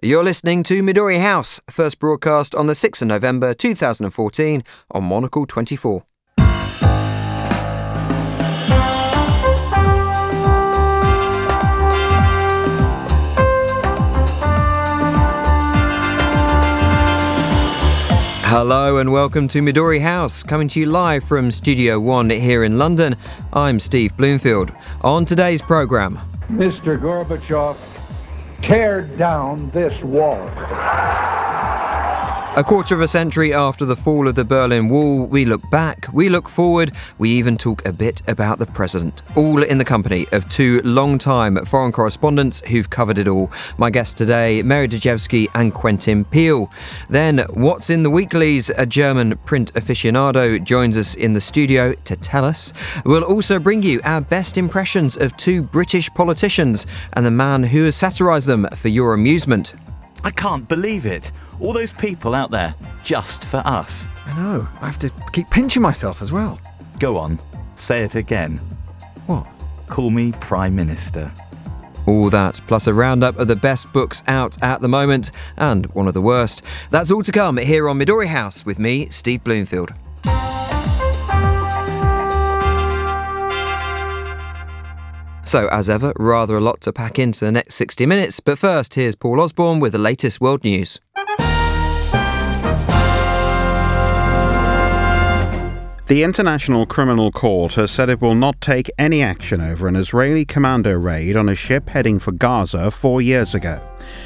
You're listening to Midori House, first broadcast on the 6th of November 2014 on Monocle 24. Hello and welcome to Midori House, coming to you live from Studio One here in London. I'm Steve Bloomfield. On today's programme, Mr. Gorbachev, tear down this wall. A quarter of a century after the fall of the Berlin Wall, we look back, we look forward, we even talk a bit about the president. All in the company of two long-time foreign correspondents who've covered it all. My guests today, Mary Dejevsky and Quentin Peel. Then, What's in the Weeklies? A German print aficionado joins us in the studio to tell us. We'll also bring you our best impressions of two British politicians and the man who has satirised them for your amusement. I can't believe it. All those people out there, just for us. I know. I have to keep pinching myself as well. Go on, say it again. What? Call me Prime Minister. All that, plus a roundup of the best books out at the moment, and one of the worst. That's all to come here on Midori House with me, Steve Bloomfield. So, as ever, rather a lot to pack into the next 60 minutes, but first, here's Paul Osborne with the latest world news. The International Criminal Court has said it will not take any action over an Israeli commando raid on a ship heading for Gaza 4 years ago.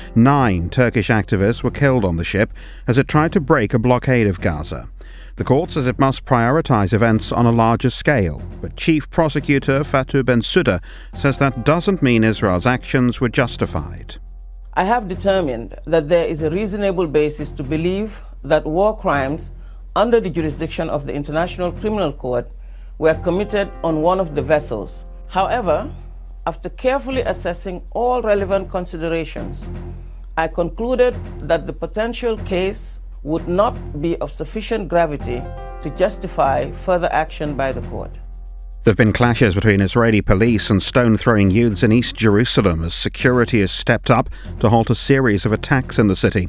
9 Turkish activists were killed on the ship as it tried to break a blockade of Gaza. The court says it must prioritise events on a larger scale, but Chief Prosecutor Fatou Bensouda says that doesn't mean Israel's actions were justified. I have determined that there is a reasonable basis to believe that war crimes under the jurisdiction of the International Criminal Court were committed on one of the vessels. However, after carefully assessing all relevant considerations, I concluded that the potential case would not be of sufficient gravity to justify further action by the court. There have been clashes between Israeli police and stone-throwing youths in East Jerusalem as security has stepped up to halt a series of attacks in the city.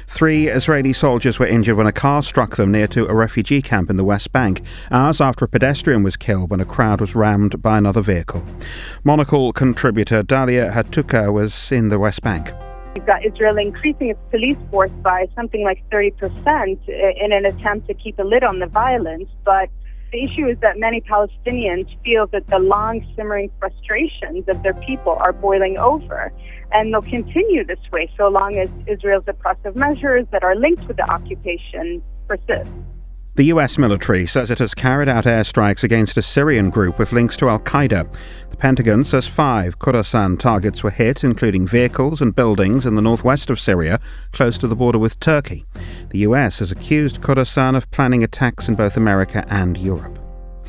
3 Israeli soldiers were injured when a car struck them near to a refugee camp in the West Bank, hours after a pedestrian was killed when a crowd was rammed by another vehicle. Monocle contributor Dalia Hatuka was in the West Bank. We've got Israel increasing its police force by something like 30% in an attempt to keep a lid on the violence, but the issue is that many Palestinians feel that the long simmering frustrations of their people are boiling over, and they'll continue this way so long as Israel's oppressive measures that are linked with the occupation persist. The US military says it has carried out airstrikes against a Syrian group with links to Al-Qaeda. The Pentagon says 5 Khorasan targets were hit, including vehicles and buildings in the northwest of Syria, close to the border with Turkey. The US has accused Khorasan of planning attacks in both America and Europe.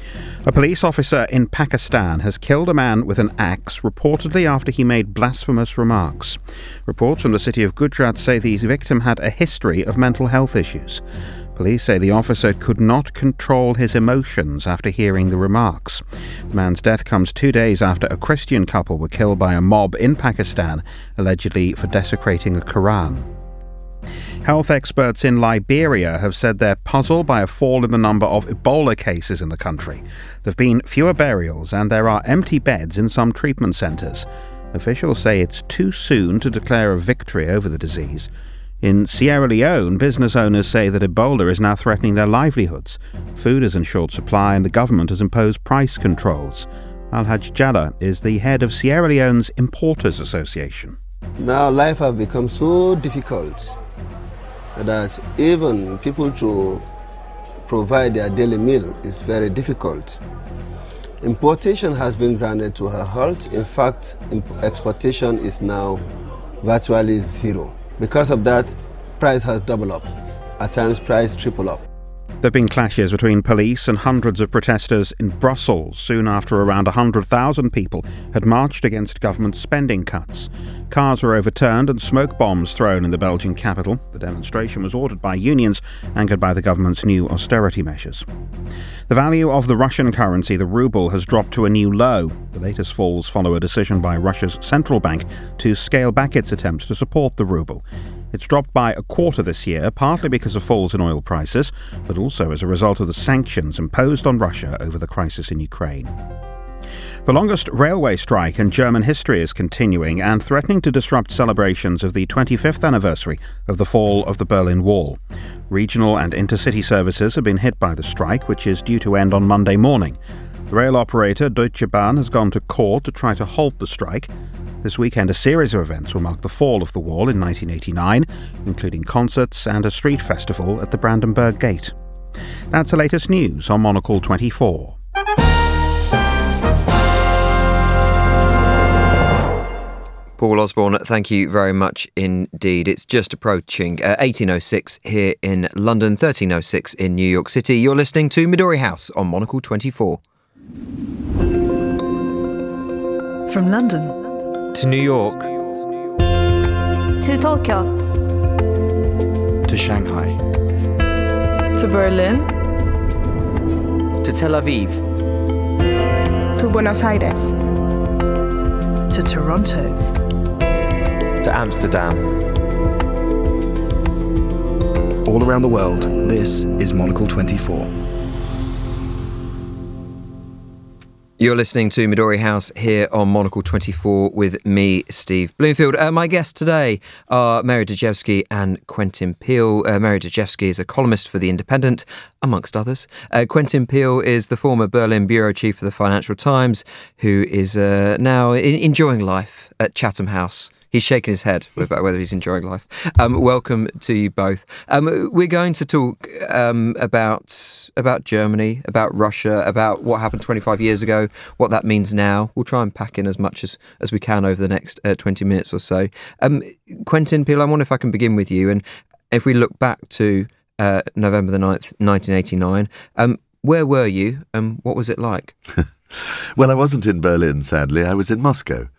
A police officer in Pakistan has killed a man with an axe, reportedly after he made blasphemous remarks. Reports from the city of Gujarat say the victim had a history of mental health issues. Police say the officer could not control his emotions after hearing the remarks. The man's death comes 2 days after a Christian couple were killed by a mob in Pakistan, allegedly for desecrating a Quran. Health experts in Liberia have said they're puzzled by a fall in the number of Ebola cases in the country. There have been fewer burials and there are empty beds in some treatment centres. Officials say it's too soon to declare a victory over the disease. In Sierra Leone, business owners say that Ebola is now threatening their livelihoods. Food is in short supply and the government has imposed price controls. Alhaj Jalla is the head of Sierra Leone's Importers Association. Now life has become so difficult that even people to provide their daily meal is very difficult. Importation has been grounded to a halt. In fact, exportation is now virtually zero. Because of that, price has doubled up. At times, price triple up. There have been clashes between police and hundreds of protesters in Brussels soon after around 100,000 people had marched against government spending cuts. Cars were overturned and smoke bombs thrown in the Belgian capital. The demonstration was ordered by unions, anchored by the government's new austerity measures. The value of the Russian currency, the ruble, has dropped to a new low. The latest falls follow a decision by Russia's central bank to scale back its attempts to support the ruble. It's dropped by a quarter this year, partly because of falls in oil prices, but also as a result of the sanctions imposed on Russia over the crisis in Ukraine. The longest railway strike in German history is continuing and threatening to disrupt celebrations of the 25th anniversary of the fall of the Berlin Wall. Regional and intercity services have been hit by the strike, which is due to end on Monday morning. The rail operator Deutsche Bahn has gone to court to try to halt the strike. This weekend, a series of events will mark the fall of the wall in 1989, including concerts and a street festival at the Brandenburg Gate. That's the latest news on Monocle 24. Paul Osborne, thank you very much indeed. It's just approaching 18:06 here in London, 13:06 in New York City. You're listening to Midori House on Monocle 24. From London to New York to Tokyo to Shanghai to Berlin to Tel Aviv to Buenos Aires to Toronto to Amsterdam. All around the world, this is Monocle 24. You're listening to Midori House here on Monocle 24 with me, Steve Bloomfield. My guests today are Mary Dejevsky and Quentin Peel. Mary Dejevsky is a columnist for The Independent, amongst others. Quentin Peel is the former Berlin bureau chief for the Financial Times, who is now enjoying life at Chatham House. He's shaking his head about whether he's enjoying life. Welcome to you both. We're going to talk about Germany, about Russia, about what happened 25 years ago, what that means now. We'll try and pack in as much as we can over the next 20 minutes or so. Quentin Peel, I wonder if I can begin with you. And if we look back to November the 9th, 1989, where were you and what was it like? Well, I wasn't in Berlin, sadly. I was in Moscow.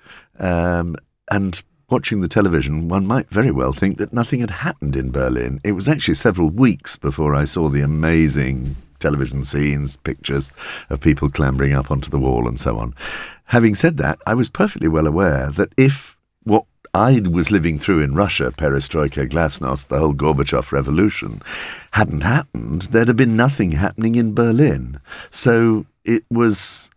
And watching the television, one might very well think that nothing had happened in Berlin. It was actually several weeks before I saw the amazing television scenes, pictures of people clambering up onto the wall and so on. Having said that, I was perfectly well aware that if what I was living through in Russia, perestroika, glasnost, the whole Gorbachev revolution, hadn't happened, there'd have been nothing happening in Berlin. So it was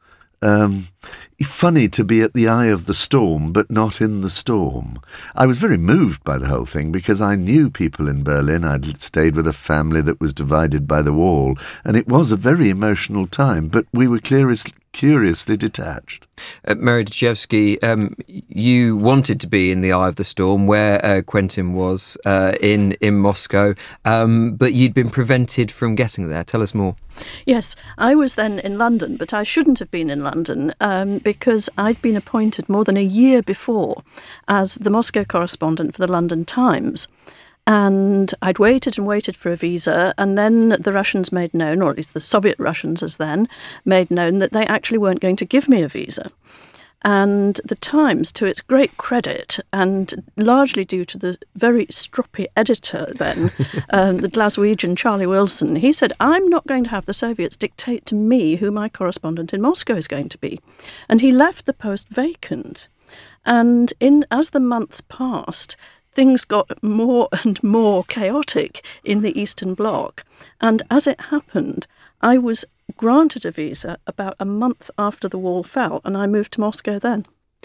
funny to be at the eye of the storm, but not in the storm. I was very moved by the whole thing because I knew people in Berlin. I'd stayed with a family that was divided by the wall, and it was a very emotional time, but we were curiously detached. Mary Dejevsky, you wanted to be in the eye of the storm where Quentin was in Moscow, but you'd been prevented from getting there. Tell us more. Yes, I was then in London, but I shouldn't have been in London because I'd been appointed more than a year before as the Moscow correspondent for the London Times. And I'd waited and waited for a visa, and then the Russians made known, or at least the Soviet Russians as then, made known that they actually weren't going to give me a visa. And the Times, to its great credit, and largely due to the very stroppy editor then, the Glaswegian Charlie Wilson, he said, I'm not going to have the Soviets dictate to me who my correspondent in Moscow is going to be. And he left the post vacant. And as the months passed, things got more and more chaotic in the Eastern Bloc. And as it happened, I was granted a visa about a month after the wall fell, and I moved to Moscow then.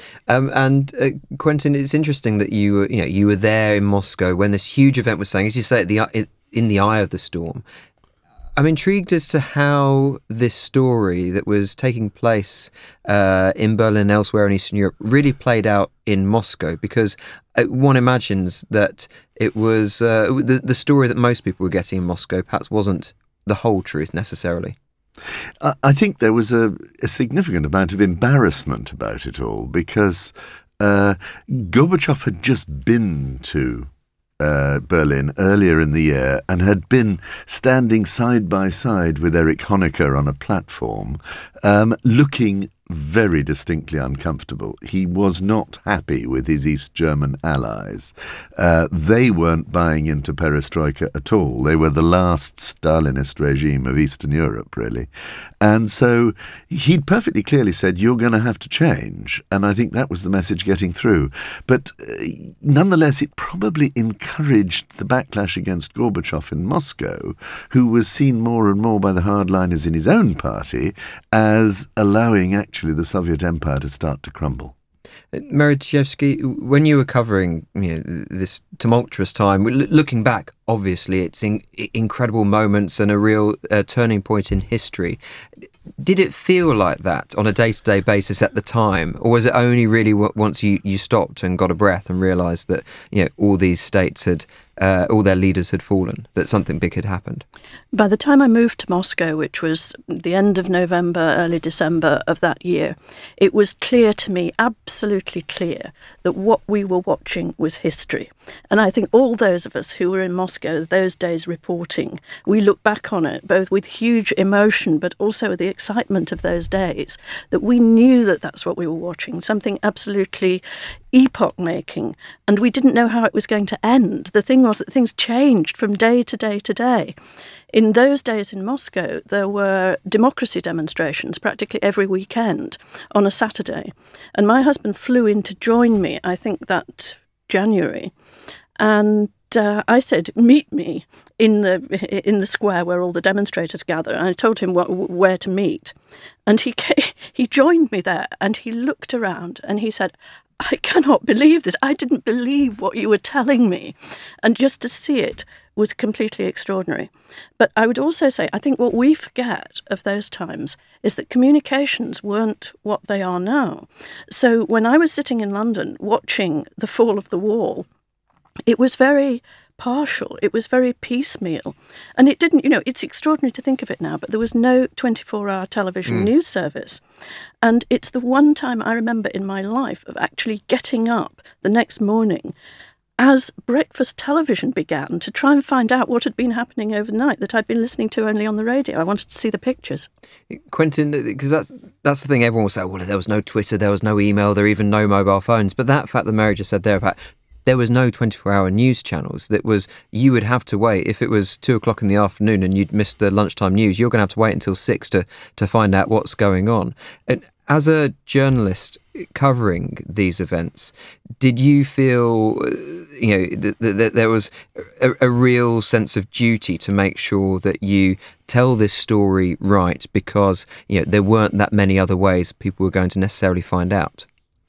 Quentin, it's interesting that you were there in Moscow when this huge event was saying, as you say, in the eye of the storm. I'm intrigued as to how this story that was taking place in Berlin and elsewhere in Eastern Europe really played out in Moscow, because one imagines that it was the story that most people were getting in Moscow perhaps wasn't the whole truth necessarily. I think there was a significant amount of embarrassment about it all because Gorbachev had just been to Berlin earlier in the year and had been standing side by side with Erich Honecker on a platform, looking very distinctly uncomfortable. He was not happy with his East German allies. They weren't buying into perestroika at all. They were the last Stalinist regime of Eastern Europe, really. And so he'd perfectly clearly said, you're going to have to change. And I think that was the message getting through. But nonetheless, it probably encouraged the backlash against Gorbachev in Moscow, who was seen more and more by the hardliners in his own party as allowing actually the Soviet Empire to start to crumble. Mary Dejevsky, when you were covering this tumultuous time, looking back, obviously it's incredible moments and a real turning point in history. Did it feel like that on a day-to-day basis at the time, or was it only really once you stopped and got a breath and realised that all these states had all their leaders had fallen, that something big had happened? By the time I moved to Moscow, which was the end of November, early December of that year, it was clear to me, absolutely clear, that what we were watching was history. And I think all those of us who were in Moscow those days reporting, we look back on it both with huge emotion but also with the excitement of those days, that we knew that that's what we were watching, something absolutely epoch-making, and we didn't know how it was going to end. The thing was that things changed from day to day to day. In those days in Moscow, there were democracy demonstrations practically every weekend on a Saturday. And my husband flew in to join me, I think that January. And I said, meet me in the square where all the demonstrators gather. And I told him where to meet. And he joined me there, and he looked around and he said, I cannot believe this. I didn't believe what you were telling me. And just to see it was completely extraordinary. But I would also say, I think what we forget of those times is that communications weren't what they are now. So when I was sitting in London watching the fall of the wall, it was very partial. It was very piecemeal. And it didn't, it's extraordinary to think of it now, but there was no 24-hour television news service. And it's the one time I remember in my life of actually getting up the next morning as breakfast television began to try and find out what had been happening overnight that I'd been listening to only on the radio. I wanted to see the pictures. Quentin, because that's the thing, everyone will say, well, there was no Twitter, there was no email, there were even no mobile phones. But that fact that Mary just said there about there was no 24-hour news channels. That was, you would have to wait. If it was 2:00 in the afternoon and you'd missed the lunchtime news, you're going to have to wait until 6 to find out what's going on. And as a journalist covering these events, did you feel, that there was a real sense of duty to make sure that you tell this story right, because there weren't that many other ways people were going to necessarily find out?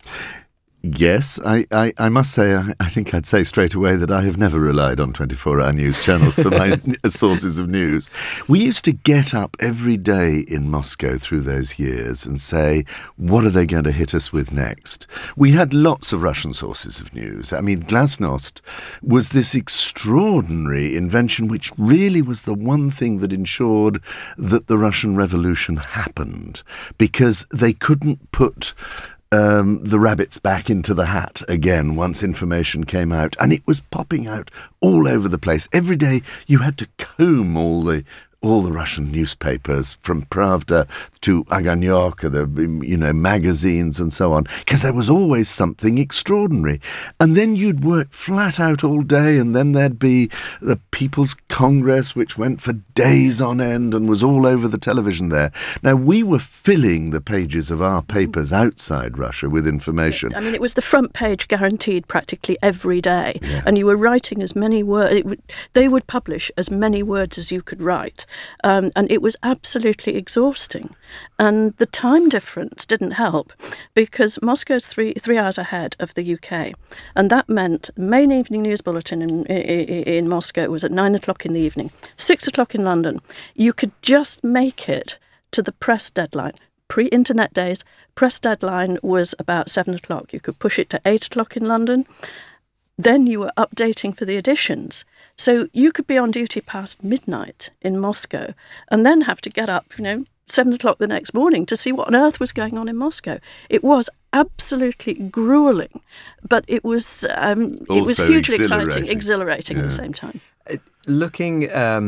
Yes, I must say, I think I'd say straight away that I have never relied on 24-hour news channels for my sources of news. We used to get up every day in Moscow through those years and say, what are they going to hit us with next? We had lots of Russian sources of news. I mean, Glasnost was this extraordinary invention which really was the one thing that ensured that the Russian Revolution happened, because they couldn't put the rabbits back into the hat again once information came out, and it was popping out all over the place. Every day you had to comb all the Russian newspapers, from Pravda to Ogonyok, the magazines and so on, because there was always something extraordinary. And then you'd work flat out all day, and then there'd be the People's Congress, which went for days on end and was all over the television there. Now, we were filling the pages of our papers outside Russia with information. I mean, it was the front page guaranteed practically every day, and you were writing as many words. They would publish as many words as you could write. And it was absolutely exhausting. And the time difference didn't help, because Moscow's three hours ahead of the UK. And that meant main evening news bulletin in Moscow was at 9:00 in the evening, 6:00 in London. You could just make it to the press deadline. Pre-internet days, press deadline was about 7:00. You could push it to 8:00 in London. Then you were updating for the editions. So you could be on duty past midnight in Moscow and then have to get up, 7:00 the next morning to see what on earth was going on in Moscow. It was absolutely grueling, but it was hugely exciting, exhilarating at the same time. Looking at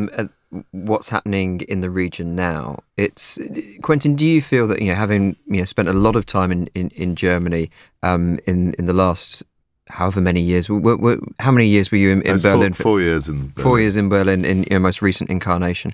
what's happening in the region now, Quentin, do you feel that, having spent a lot of time in Germany in the last however many years, how many years were you in Berlin? 4 years in Berlin. 4 years in Berlin in your most recent incarnation.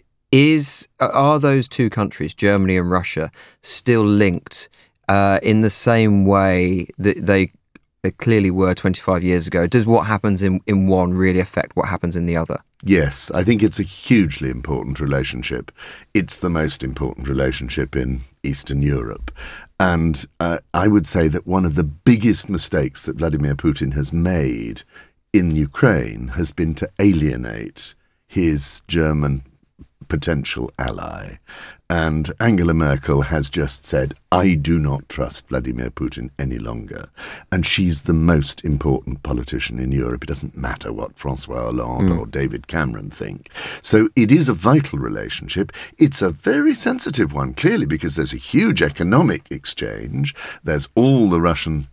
Are those two countries, Germany and Russia, still linked in the same way that they clearly were 25 years ago? Does what happens in one really affect what happens in the other? Yes, I think it's a hugely important relationship. It's the most important relationship in Eastern Europe. And I would say that one of the biggest mistakes that Vladimir Putin has made in Ukraine has been to alienate his German potential ally. And Angela Merkel has just said, I do not trust Vladimir Putin any longer. And she's the most important politician in Europe. It doesn't matter what François Hollande or David Cameron think. So it is a vital relationship. It's a very sensitive one, clearly, because there's a huge economic exchange. There's all the Russian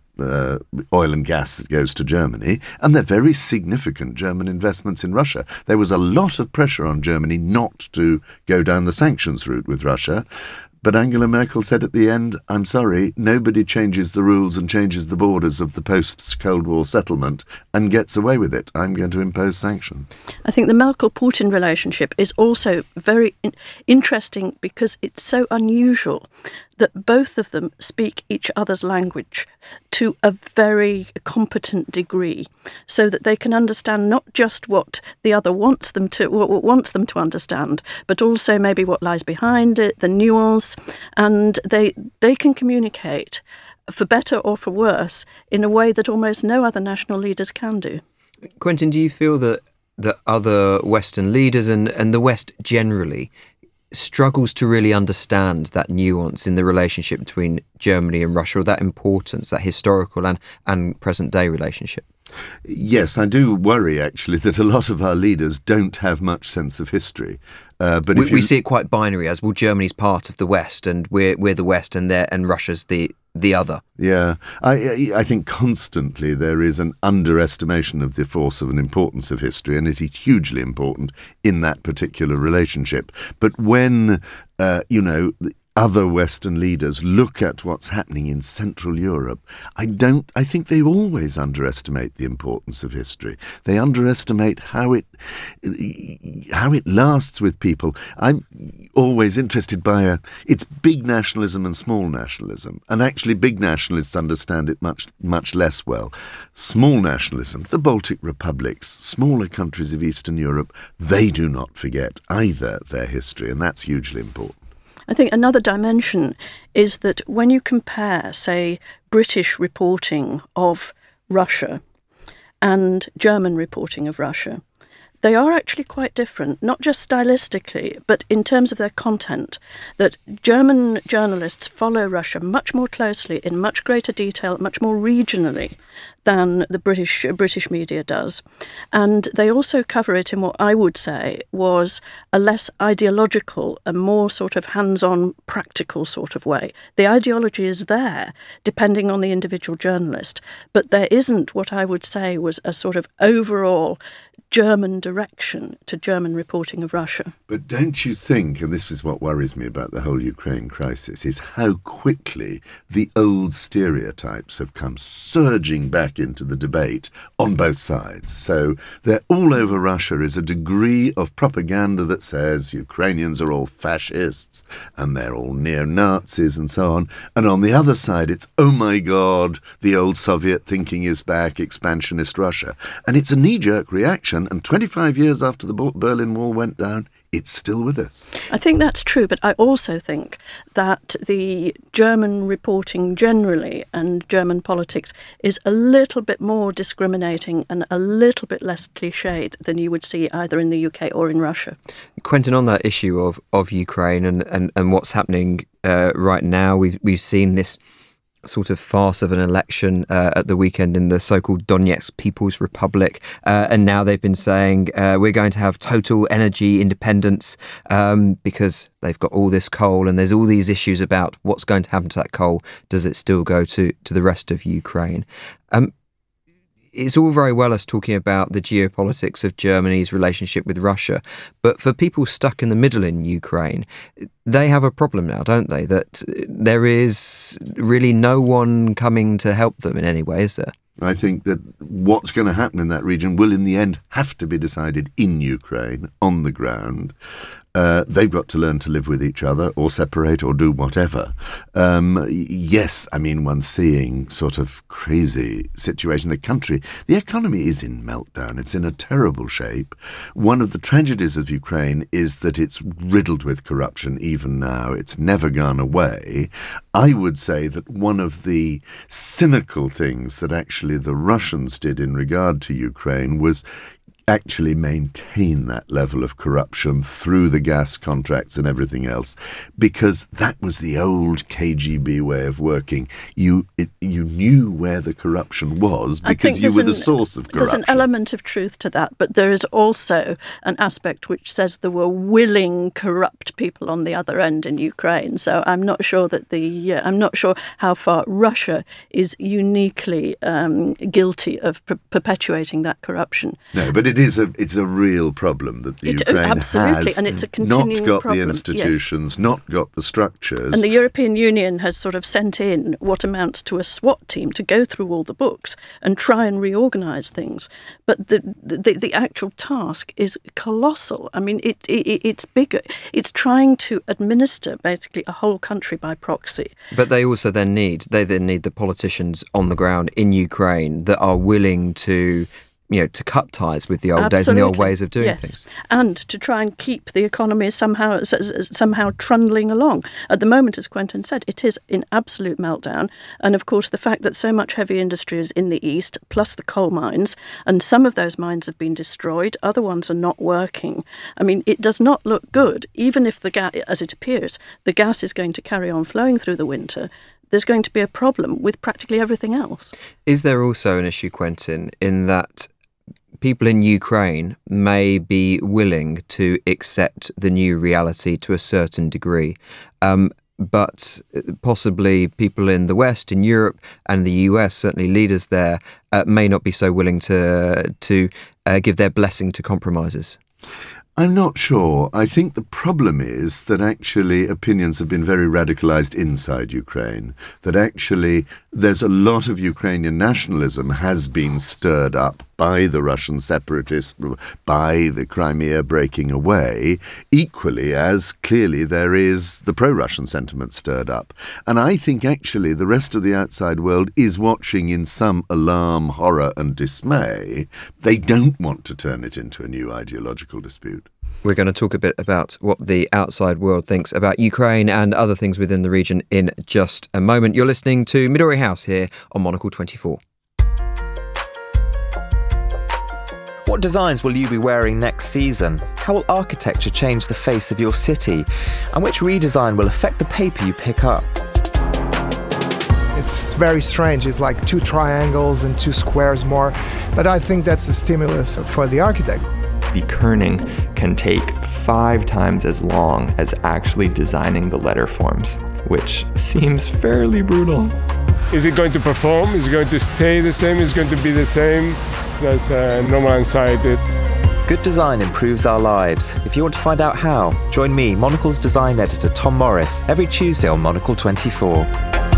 oil and gas that goes to Germany, and they're very significant German investments in Russia. There was a lot of pressure on Germany not to go down the sanctions route with Russia, but Angela Merkel said at the end, I'm sorry, nobody changes the rules and changes the borders of the post-Cold War settlement and gets away with it. I'm going to impose sanctions. I think the Merkel-Putin relationship is also very interesting because it's so unusual that both of them speak each other's language to a very competent degree, so that they can understand not just what the other wants them to understand, but also maybe what lies behind it, the nuance, and they can communicate, for better or for worse, in a way that almost no other national leaders can do. Quentin, do you feel that other Western leaders and the West generally struggles to really understand that nuance in the relationship between Germany and Russia, or that importance, that historical and present-day relationship? Yes, I do worry, actually, that a lot of our leaders don't have much sense of history. But we see it quite binary as, well, Germany's part of the West, and we're the West, and Russia's the other. Yeah, I think constantly there is an underestimation of the force of and importance of history, and it is hugely important in that particular relationship. But when, other Western leaders look at what's happening in Central Europe, I think they always underestimate the importance of history. They underestimate how it lasts with people. I'm always interested by it's big nationalism and small nationalism, and actually big nationalists understand it much less well. Small nationalism, the Baltic republics, smaller countries of Eastern Europe, they do not forget either their history, and that's hugely important. I think another dimension is that when you compare, say, British reporting of Russia and German reporting of Russia, they are actually quite different, not just stylistically, but in terms of their content, that German journalists follow Russia much more closely, in much greater detail, much more regionally than the British media does. And they also cover it in what I would say was a less ideological, a more sort of hands-on, practical sort of way. The ideology is there, depending on the individual journalist, but there isn't what I would say was a sort of overall German direction to German reporting of Russia. But don't you think, and this is what worries me about the whole Ukraine crisis, is how quickly the old stereotypes have come surging back into the debate on both sides. So they're all over Russia is a degree of propaganda that says Ukrainians are all fascists and they're all neo-Nazis and so on. And on the other side, it's, oh my God, the old Soviet thinking is back, expansionist Russia. And it's a knee-jerk reaction. And 25 years after the Berlin Wall went down, it's still with us. I think that's true, but I also think that the German reporting generally and German politics is a little bit more discriminating and a little bit less cliched than you would see either in the UK or in Russia. Quentin, on that issue of Ukraine and what's happening right now, we've seen this sort of farce of an election at the weekend in the so-called Donetsk People's Republic, and now they've been saying we're going to have total energy independence because they've got all this coal, and there's all these issues about what's going to happen to that coal. Does it still go to the rest of Ukraine? it's all very well us talking about the geopolitics of Germany's relationship with Russia, but for people stuck in the middle in Ukraine, they have a problem now, don't they? That there is really no one coming to help them in any way, is there? I think that what's going to happen in that region will in the end have to be decided in Ukraine, on the ground. They've got to learn to live with each other or separate or do whatever. Yes, I mean, one's seeing sort of crazy situation. The country, the economy is in meltdown. It's in a terrible shape. One of the tragedies of Ukraine is that it's riddled with corruption even now. It's never gone away. I would say that one of the cynical things that actually the Russians did in regard to Ukraine was actually maintain that level of corruption through the gas contracts and everything else, because that was the old KGB way of working. You knew where the corruption was because you were the source of corruption. There's an element of truth to that, but there is also an aspect which says there were willing, corrupt people on the other end in Ukraine. So I'm not sure that I'm not sure how far Russia is uniquely guilty of perpetuating that corruption. No, but it's a real problem that the Ukraine absolutely, has and it's a continuing not got problem. the institutions, yes. Not got the structures. And the European Union has sort of sent in what amounts to a SWAT team to go through all the books and try and reorganise things. But the actual task is colossal. I mean, it's bigger. It's trying to administer basically a whole country by proxy. But they also then need the politicians on the ground in Ukraine that are willing to cut ties with the old days and the old ways of doing things. And to try and keep the economy somehow trundling along. At the moment, as Quentin said, it is in absolute meltdown. And of course, the fact that so much heavy industry is in the east, plus the coal mines, and some of those mines have been destroyed, other ones are not working. I mean, it does not look good, even if as it appears, the gas is going to carry on flowing through the winter. There's going to be a problem with practically everything else. Is there also an issue, Quentin, in that people in Ukraine may be willing to accept the new reality to a certain degree, but possibly people in the West, in Europe and the US, certainly leaders there, may not be so willing to give their blessing to compromises? I'm not sure. I think the problem is that actually opinions have been very radicalized inside Ukraine, that actually there's a lot of Ukrainian nationalism has been stirred up by the Russian separatists, by the Crimea breaking away, equally as clearly there is the pro-Russian sentiment stirred up. And I think actually the rest of the outside world is watching in some alarm, horror and dismay. They don't want to turn it into a new ideological dispute. We're going to talk a bit about what the outside world thinks about Ukraine and other things within the region in just a moment. You're listening to Midori House here on Monocle 24. What designs will you be wearing next season? How will architecture change the face of your city? And which redesign will affect the paper you pick up? It's very strange. It's like 2 triangles and 2 squares more. But I think that's a stimulus for the architect. The kerning can take 5 times as long as actually designing the letter forms, which seems fairly brutal. Is it going to perform? Is it going to stay the same? Is it going to be the same? That's normal anxiety. Good design improves our lives. If you want to find out how, join me, Monocle's design editor Tom Morris, every Tuesday on Monocle 24.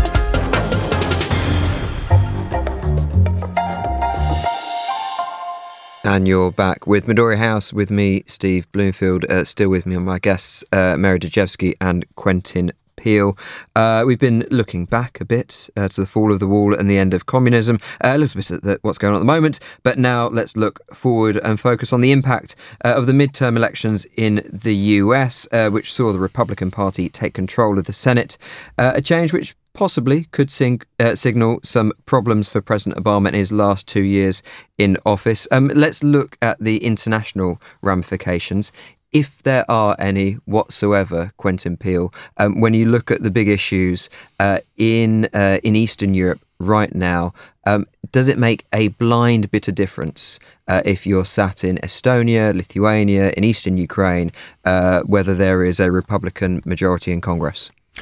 And you're back with Midori House with me, Steve Bloomfield. Still with me on my guests, Mary Dejevsky and Quentin Peel. We've been looking back a bit to the fall of the wall and the end of communism, a little bit at what's going on at the moment, but now let's look forward and focus on the impact of the midterm elections in the US, which saw the Republican Party take control of the Senate, a change which possibly could signal some problems for President Obama in his last 2 years in office. Let's look at the international ramifications, if there are any whatsoever, Quentin Peel, when you look at the big issues in Eastern Europe right now. Does it make a blind bit of difference if you're sat in Estonia, Lithuania, in Eastern Ukraine, whether there is a Republican majority in Congress?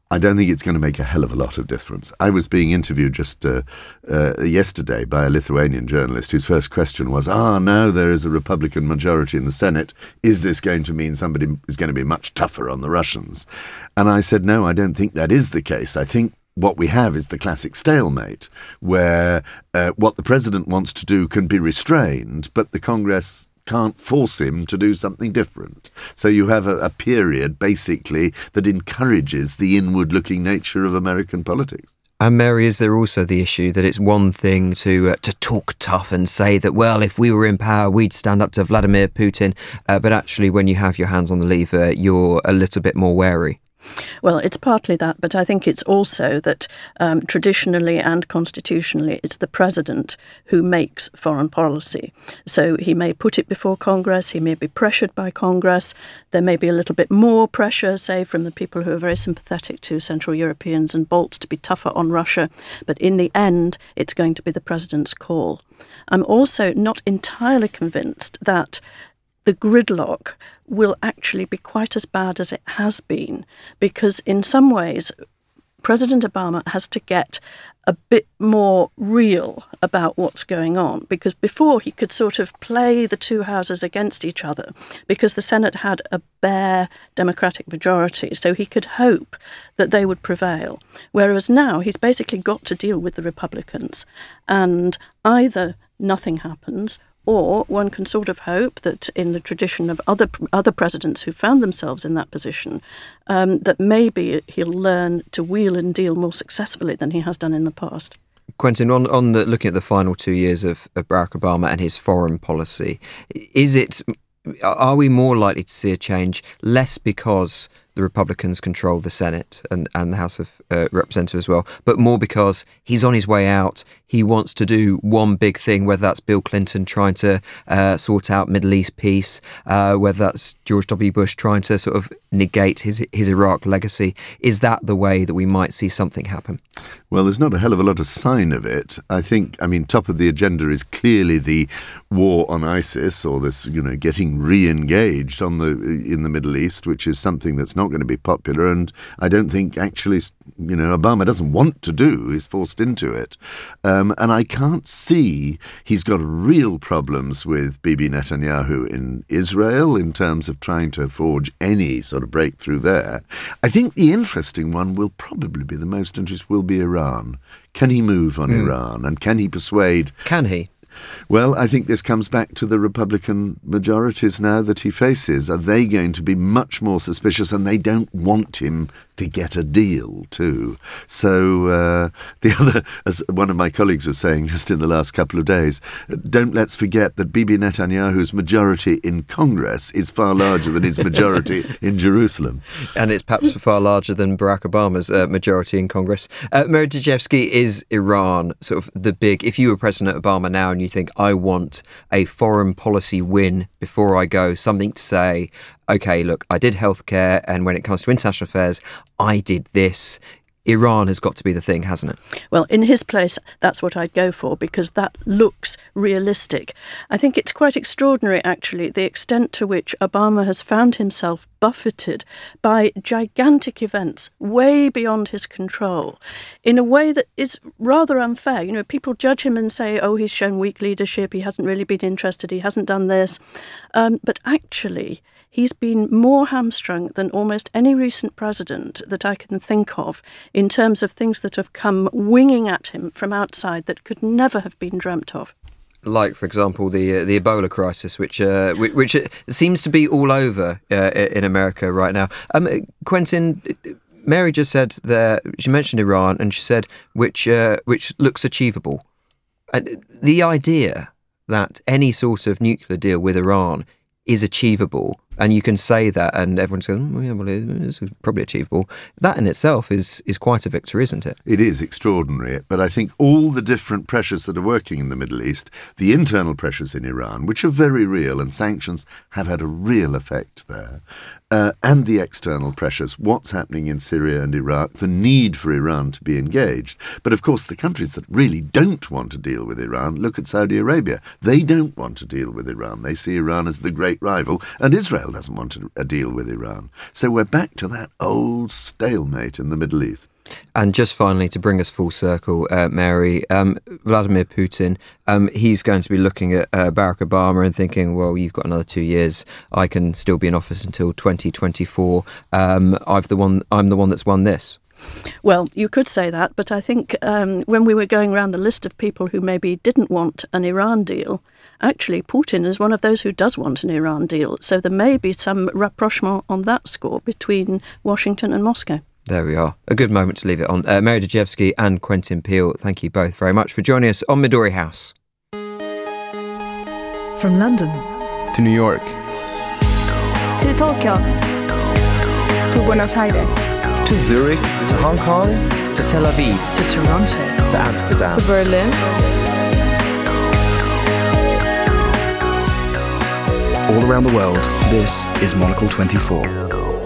I don't think it's going to make a hell of a lot of difference. I was being interviewed just yesterday by a Lithuanian journalist whose first question was, now there is a Republican majority in the Senate. Is this going to mean somebody is going to be much tougher on the Russians? And I said, no, I don't think that is the case. I think what we have is the classic stalemate, where what the president wants to do can be restrained, but the Congress can't force him to do something different. So you have a period, basically, that encourages the inward-looking nature of American politics. And Mary, is there also the issue that it's one thing to talk tough and say that, well, if we were in power, we'd stand up to Vladimir Putin, but actually when you have your hands on the lever, you're a little bit more wary? Well, it's partly that, but I think it's also that traditionally and constitutionally, it's the president who makes foreign policy. So he may put it before Congress, he may be pressured by Congress, there may be a little bit more pressure, say, from the people who are very sympathetic to Central Europeans and Balts to be tougher on Russia, but in the end, it's going to be the president's call. I'm also not entirely convinced that the gridlock will actually be quite as bad as it has been, because in some ways President Obama has to get a bit more real about what's going on, because before he could sort of play the two houses against each other because the Senate had a bare Democratic majority, so he could hope that they would prevail. Whereas now he's basically got to deal with the Republicans, and either nothing happens, or one can sort of hope that in the tradition of other presidents who found themselves in that position, that maybe he'll learn to wheel and deal more successfully than he has done in the past. Quentin, on looking at the final 2 years of Barack Obama and his foreign policy, are we more likely to see a change less because the Republicans control the Senate and the House of Representatives as well, but more because he's on his way out? He wants to do one big thing, whether that's Bill Clinton trying to sort out Middle East peace, whether that's George W. Bush trying to sort of negate his Iraq legacy. Is that the way that we might see something happen? Well, there's not a hell of a lot of sign of it. I mean, top of the agenda is clearly the war on ISIS, or this, getting re-engaged in the Middle East, which is something that's not going to be popular, and I don't think actually, Obama doesn't want to do. He's forced into it. And I can't see he's got real problems with Bibi Netanyahu in Israel in terms of trying to forge any sort of breakthrough there. I think the interesting one will probably be the most interesting will be Iran. Can he move on Iran? And can he persuade... Can he? Well, I think this comes back to the Republican majorities now that he faces. Are they going to be much more suspicious, and they don't want him to get a deal too? So the other, as one of my colleagues was saying just in the last couple of days, let's forget that Bibi Netanyahu's majority in Congress is far larger than his majority in Jerusalem. And it's perhaps far larger than Barack Obama's majority in Congress. Mary Dejevsky, is Iran sort of the big... If you were President Obama now and you think, I want a foreign policy win before I go, something to say, okay, look, I did healthcare, and when it comes to international affairs, I did this. Iran has got to be the thing, hasn't it? Well, in his place, that's what I'd go for, because that looks realistic. I think it's quite extraordinary, actually, the extent to which Obama has found himself buffeted by gigantic events way beyond his control in a way that is rather unfair. People judge him and say, oh, he's shown weak leadership, he hasn't really been interested, he hasn't done this. But actually, he's been more hamstrung than almost any recent president that I can think of in terms of things that have come winging at him from outside that could never have been dreamt of. Like, for example, the Ebola crisis, which seems to be all over in America right now. Quentin, Mary just said there, she mentioned Iran, and she said which looks achievable. The idea that any sort of nuclear deal with Iran is achievable, and you can say that, and everyone's going, yeah, well, it's probably achievable. That in itself is quite a victory, isn't it? It is extraordinary, but I think all the different pressures that are working in the Middle East, the internal pressures in Iran, which are very real, and sanctions have had a real effect there, and the external pressures, what's happening in Syria and Iraq, the need for Iran to be engaged. But of course, the countries that really don't want to deal with Iran, look at Saudi Arabia. They don't want to deal with Iran. They see Iran as the great rival, and Israel Israel doesn't want a deal with Iran. So we're back to that old stalemate in the Middle East. And just finally, to bring us full circle, Mary, Vladimir Putin, he's going to be looking at Barack Obama and thinking, well, you've got another 2 years. I can still be in office until 2024. I'm the one that's won this. Well, you could say that, but I think when we were going around the list of people who maybe didn't want an Iran deal, actually Putin is one of those who does want an Iran deal. So there may be some rapprochement on that score between Washington and Moscow. There we are. A good moment to leave it on. Mary Dejevsky and Quentin Peel, thank you both very much for joining us on Midori House. From London to New York to Tokyo to Buenos Aires to Zurich to Hong Kong to Tel Aviv to Toronto to Amsterdam to Berlin. All around the world, this is Monocle 24.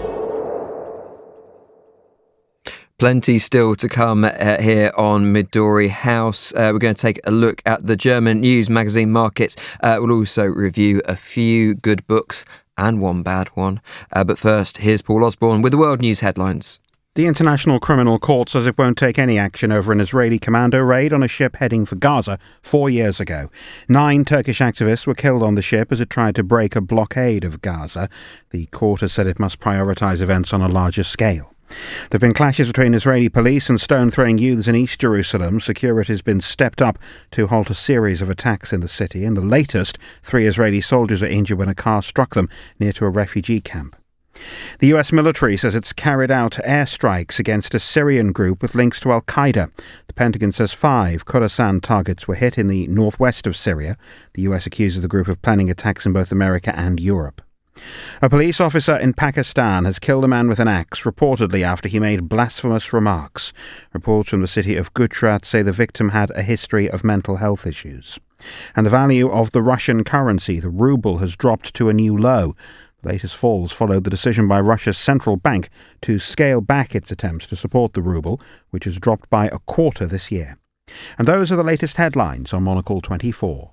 Plenty still to come here on Midori House. We're going to take a look at the German news magazine markets. We'll also review a few good books and one bad one. But first, here's Paul Osborne with the world news headlines. The International Criminal Court says it won't take any action over an Israeli commando raid on a ship heading for Gaza 4 years ago. 9 Turkish activists were killed on the ship as it tried to break a blockade of Gaza. The court has said it must prioritise events on a larger scale. There have been clashes between Israeli police and stone-throwing youths in East Jerusalem. Security has been stepped up to halt a series of attacks in the city. In the latest, 3 Israeli soldiers were injured when a car struck them near to a refugee camp. The US military says it's carried out airstrikes against a Syrian group with links to Al-Qaeda. The Pentagon says 5 Khorasan targets were hit in the northwest of Syria. The US accuses the group of planning attacks in both America and Europe. A police officer in Pakistan has killed a man with an axe, reportedly after he made blasphemous remarks. Reports from the city of Gujarat say the victim had a history of mental health issues. And the value of the Russian currency, the ruble, has dropped to a new low. The latest falls followed the decision by Russia's central bank to scale back its attempts to support the ruble, which has dropped by a quarter this year. And those are the latest headlines on Monocle 24.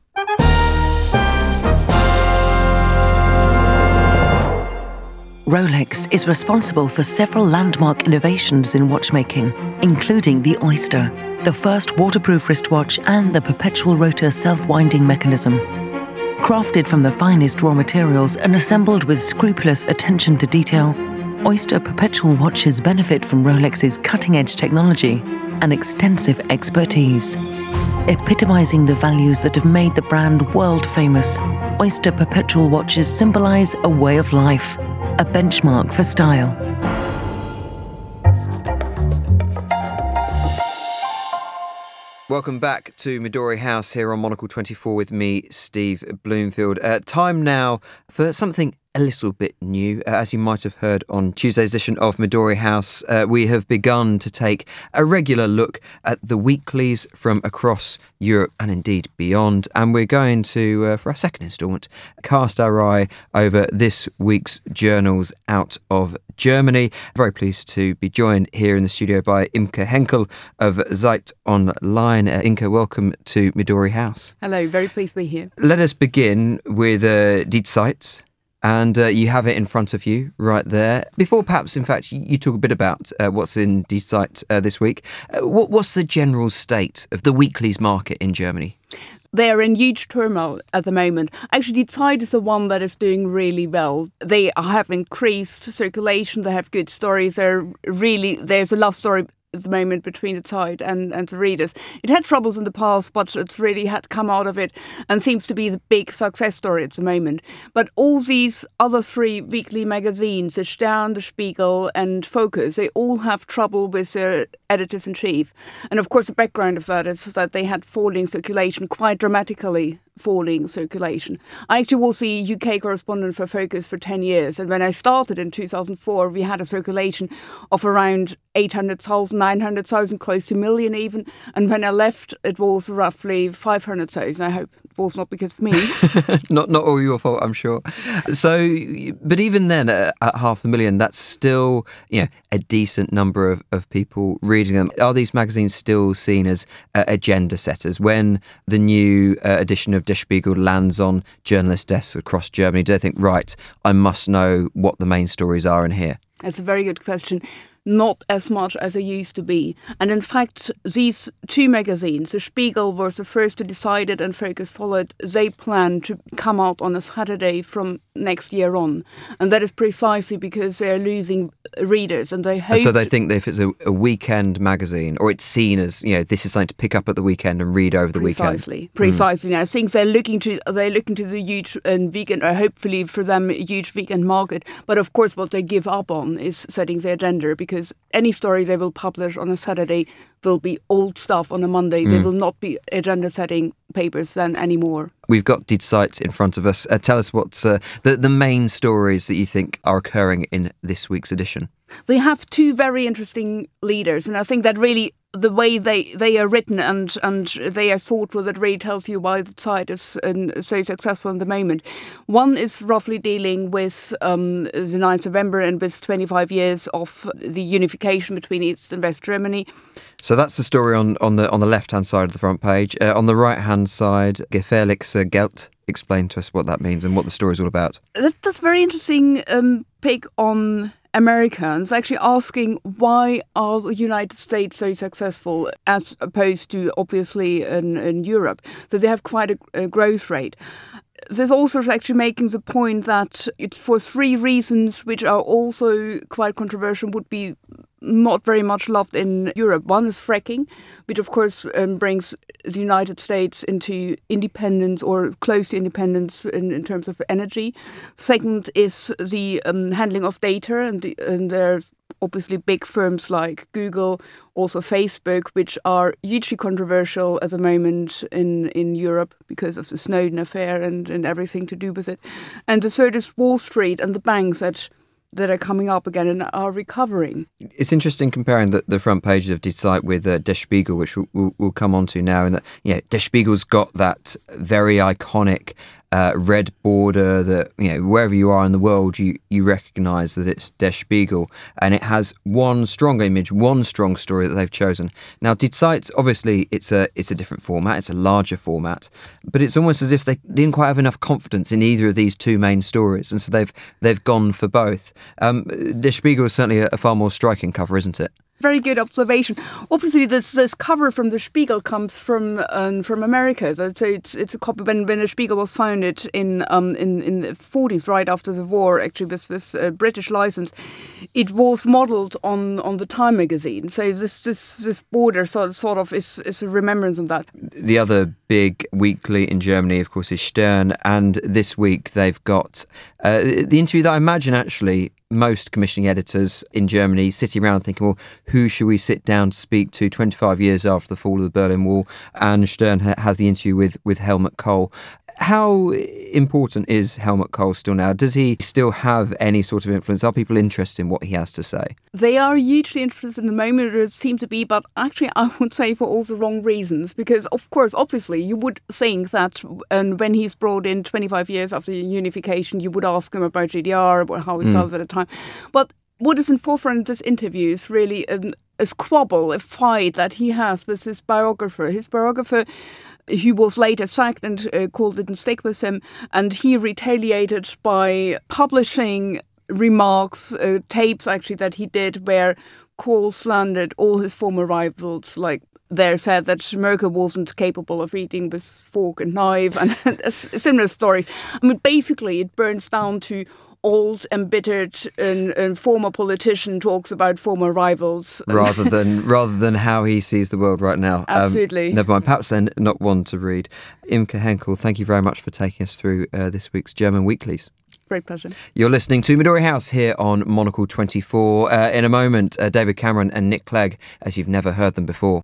Rolex is responsible for several landmark innovations in watchmaking, including the Oyster, the first waterproof wristwatch, and the perpetual rotor self-winding mechanism. Crafted from the finest raw materials and assembled with scrupulous attention to detail, Oyster perpetual watches benefit from Rolex's cutting-edge technology and extensive expertise. Epitomizing the values that have made the brand world-famous, Oyster perpetual watches symbolize a way of life, a benchmark for style. Welcome back to Midori House here on Monocle 24 with me, Steve Bloomfield. Time now for something a little bit new. As you might have heard on Tuesday's edition of Midori House, we have begun to take a regular look at the weeklies from across Europe and indeed beyond. And we're going to, for our second instalment, cast our eye over this week's journals out of Germany. Very pleased to be joined here in the studio by Imke Henkel of Zeit Online. Imke, welcome to Midori House. Hello, very pleased to be here. Let us begin with Die Zeit. And you have it in front of you right there. Before perhaps, in fact, you talk a bit about what's in Die Zeit this week. What's the general state of the weeklies market in Germany? They're in huge turmoil at the moment. Actually, Die Zeit is the one that is doing really well. They have increased circulation. They have good stories. There's a love story at the moment between the Zeit and the readers. It had troubles in the past, but it's really had come out of it and seems to be the big success story at the moment. But all these other 3 weekly magazines, the Stern, the Spiegel and Focus, they all have trouble with their editors-in-chief. And of course the background of that is that they had falling circulation, quite dramatically falling circulation. I actually was the UK correspondent for Focus for 10 years, and when I started in 2004 we had a circulation of around 800,000, 900,000, close to 1 million even, and when I left it was roughly 500,000. I hope it course not because of me. Not all your fault, I'm sure. So, but even then, at 500,000, that's still, a decent number of people reading them. Are these magazines still seen as agenda setters? When the new edition of Der Spiegel lands on journalist desks across Germany, do they think, right, I must know what the main stories are in here? That's a very good question. Not as much as it used to be. And in fact, these two magazines, the Spiegel was the first to decide it and Focus followed, they plan to come out on a Saturday from next year on. And that is precisely because they're losing readers and they hope... And so they think that if it's a weekend magazine, or it's seen as, this is something to pick up at the weekend and read over the weekend. Precisely. Now, I think they're looking to the huge weekend, or hopefully for them, a huge weekend market. But of course, what they give up on is setting the agenda, because any story they will publish on a Saturday will be old stuff on a Monday. They will not be agenda-setting papers then anymore. We've got Die Zeit in front of us. Tell us what's the main stories that you think are occurring in this week's edition. They have two very interesting leaders, and I think that really the way they are written and they are thoughtful, that really tells you why the Zeit is so successful at the moment. One is roughly dealing with the 9th November and with 25 years of the unification between East and West Germany. So that's the story on the left-hand side of the front page. On the right-hand side, Gefährliches Geld. Explain to us what that means and what the story is all about. That's very interesting pick on Americans actually asking why are the United States so successful as opposed to obviously in Europe. So they have quite a growth rate. There's also actually making the point that it's for three reasons which are also quite controversial, would be not very much loved in Europe. One is fracking, which of course brings the United States into independence or close to independence in terms of energy. Second is the handling of data, and there's obviously big firms like Google, also Facebook, which are hugely controversial at the moment in Europe because of the Snowden affair and everything to do with it. And the third is Wall Street and the banks that are coming up again and are recovering. It's interesting comparing the front page of Die Zeit with Der Spiegel, which we'll come on to now. And that, Der Spiegel's got that very iconic red border that, wherever you are in the world, you recognise that it's Der Spiegel, and it has one strong image, one strong story that they've chosen. Now, Die Zeit, obviously, it's a different format, it's a larger format, but it's almost as if they didn't quite have enough confidence in either of these two main stories, and so they've gone for both. Der Spiegel is certainly a far more striking cover, isn't it? Very good observation. Obviously, this cover from the Spiegel comes from America. So it's a copy when the Spiegel was founded in the 40s, right after the war, actually with a British license. It was modelled on the Time magazine. So this border sort of is a remembrance of that. The other big weekly in Germany, of course, is Stern, and this week they've got the interview that I imagine actually most commissioning editors in Germany sitting around thinking, well, who should we sit down to speak to 25 years after the fall of the Berlin Wall? And Stern has the interview with Helmut Kohl. How important is Helmut Kohl still now? Does he still have any sort of influence? Are people interested in what he has to say? They are hugely interested in the moment, it seems to be, but actually I would say for all the wrong reasons. Because, of course, obviously, you would think that when he's brought in 25 years after unification, you would ask him about GDR, about how he felt at the time. But what is in forefront of this interview is really a squabble, a fight that he has with his biographer. His biographer, who was later sacked and Kohl didn't stick with him, and he retaliated by publishing remarks, tapes actually that he did where Kohl slandered all his former rivals, like they said that Merkel wasn't capable of eating with fork and knife, and similar stories. I mean, basically it burns down to old, embittered and former politician talks about former rivals. rather than how he sees the world right now. Absolutely. Never mind, perhaps then not one to read. Imke Henkel, thank you very much for taking us through this week's German Weeklies. Great pleasure. You're listening to Midori House here on Monocle 24. In a moment, David Cameron and Nick Clegg, as you've never heard them before.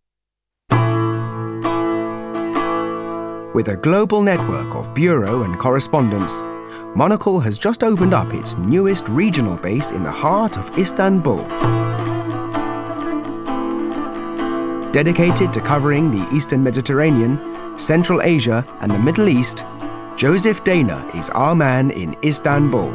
With a global network of bureau and correspondence, Monocle has just opened up its newest regional base in the heart of Istanbul. Dedicated to covering the Eastern Mediterranean, Central Asia and the Middle East, Joseph Dana is our man in Istanbul.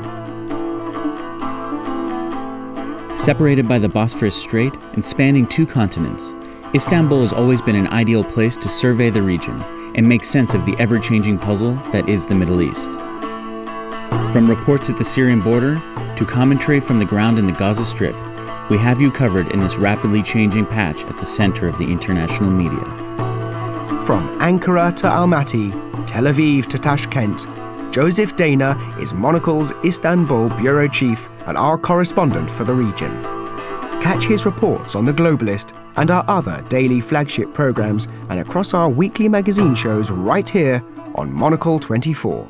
Separated by the Bosphorus Strait and spanning 2 continents, Istanbul has always been an ideal place to survey the region and make sense of the ever-changing puzzle that is the Middle East. From reports at the Syrian border to commentary from the ground in the Gaza Strip, we have you covered in this rapidly changing patch at the center of the international media. From Ankara to Almaty, Tel Aviv to Tashkent, Joseph Dana is Monocle's Istanbul bureau chief and our correspondent for the region. Catch his reports on The Globalist and our other daily flagship programs and across our weekly magazine shows right here on Monocle 24.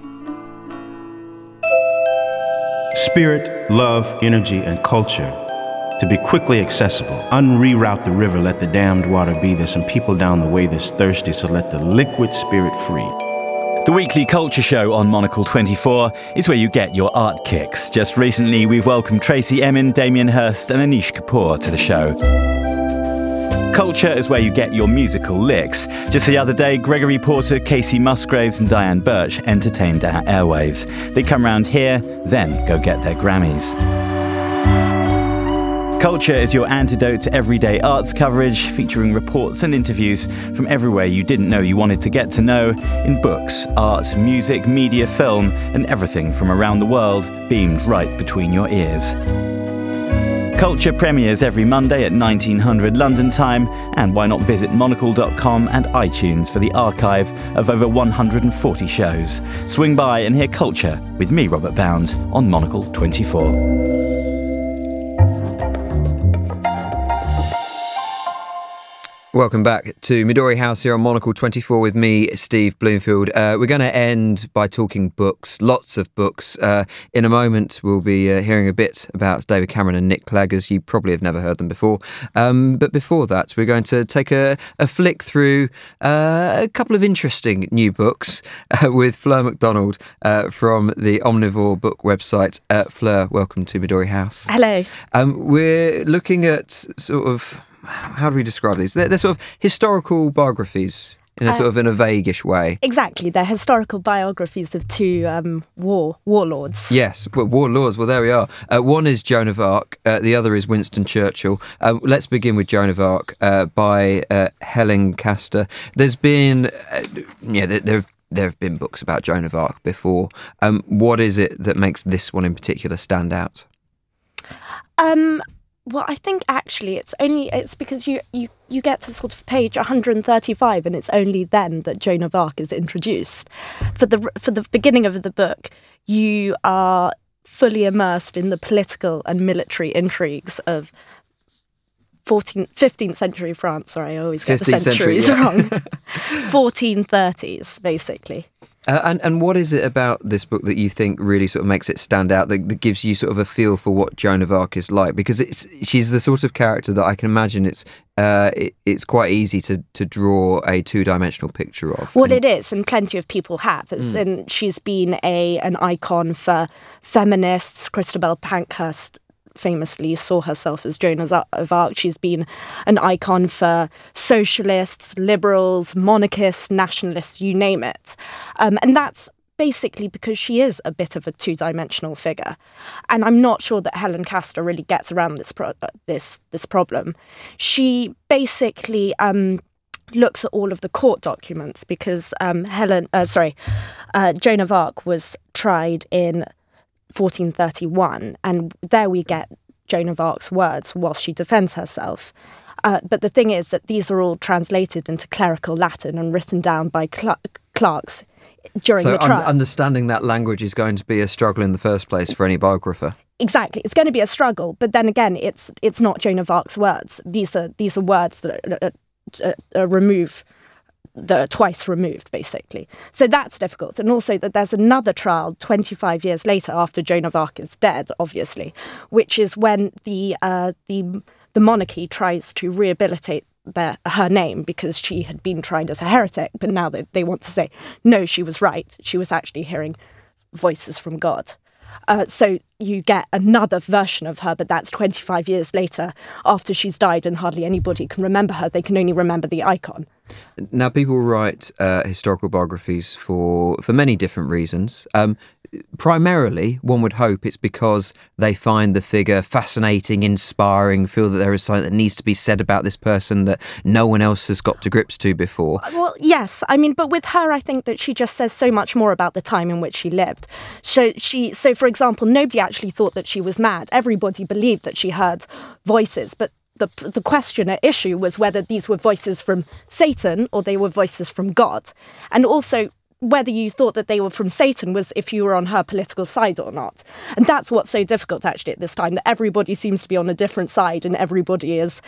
Spirit, love, energy, and culture to be quickly accessible. Unreroute the river, let the damned water be. There's some people down the way that's thirsty, so let the liquid spirit free. The weekly culture show on Monocle 24 is where you get your art kicks. Just recently, we've welcomed Tracy Emin, Damien Hirst and Anish Kapoor to the show. Culture is where you get your musical licks. Just the other day, Gregory Porter, Casey Musgraves and Diane Birch entertained our airwaves. They come round here, then go get their Grammys. Culture is your antidote to everyday arts coverage, featuring reports and interviews from everywhere you didn't know you wanted to get to know, in books, art, music, media, film, and everything from around the world beamed right between your ears. Culture premieres every Monday at 1900 London time, and why not visit monocle.com and iTunes for the archive of over 140 shows. Swing by and hear Culture with me, Robert Bound, on Monocle 24. Welcome back to Midori House here on Monocle 24 with me, Steve Bloomfield. We're going to end by talking books, lots of books. In a moment, we'll be hearing a bit about David Cameron and Nick Clegg, as you probably have never heard them before. But before that, we're going to take a flick through a couple of interesting new books with Fleur MacDonald from the Omnivore book website. Fleur, welcome to Midori House. Hello. We're looking at sort of... how do we describe these? They're sort of historical biographies in a sort of in a vaguish way. Exactly, they're historical biographies of 2 warlords. Yes, warlords. Well, there we are. One is Joan of Arc. The other is Winston Churchill. Let's begin with Joan of Arc by Helen Castor. There's been, there have been books about Joan of Arc before. What is it that makes this one in particular stand out? Well, I think actually it's because you get to sort of page 135 and it's only then that Joan of Arc is introduced. For the beginning of the book, you are fully immersed in the political and military intrigues of 15th century France. Sorry, I always get the centuries wrong. 1430s, basically. And what is it about this book that you think really sort of makes it stand out, that gives you sort of a feel for what Joan of Arc is like? Because she's the sort of character that I can imagine it's quite easy to draw a 2-dimensional picture of. Well, it is, and plenty of people have. And she's been an icon for feminists. Christabel Pankhurst famously saw herself as Joan of Arc. She's been an icon for socialists, liberals, monarchists, nationalists, you name it. And that's basically because she is a bit of a 2-dimensional figure. And I'm not sure that Helen Castor really gets around this problem. She basically looks at all of the court documents because Joan of Arc was tried in 1431, and there we get Joan of Arc's words whilst she defends herself. But the thing is that these are all translated into clerical Latin and written down by clerks during the trial. So understanding that language is going to be a struggle in the first place for any biographer. Exactly, it's going to be a struggle. But then again, it's not Joan of Arc's words. These are words that are removed. They're twice removed, basically. So that's difficult. And also that there's another trial 25 years later after Joan of Arc is dead, obviously, which is when the monarchy tries to rehabilitate her name because she had been tried as a heretic, but now they want to say, no, she was right. She was actually hearing voices from God. So you get another version of her, but that's 25 years later after she's died and hardly anybody can remember her. They can only remember the icon. Now, people write historical biographies for many different reasons. Primarily, one would hope it's because they find the figure fascinating, inspiring, feel that there is something that needs to be said about this person that no one else has got to grips to before. Well, yes. I mean, but with her, I think that she just says so much more about the time in which she lived. So, for example, nobody actually thought that she was mad. Everybody believed that she heard voices, but the question at issue was whether these were voices from Satan or they were voices from God. And also, whether you thought that they were from Satan was if you were on her political side or not. And that's what's so difficult, actually, at this time, that everybody seems to be on a different side and everybody is